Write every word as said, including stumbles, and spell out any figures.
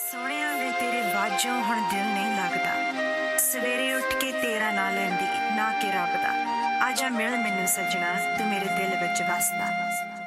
सोहणिया वे तेरे वाजों हुण दिल नहीं लगदा, सवेरे उठ के तेरा ना लैंदी ना कि रब दा। आजा मिल मैनू सजना, तू मेरे दिल विच वसदा।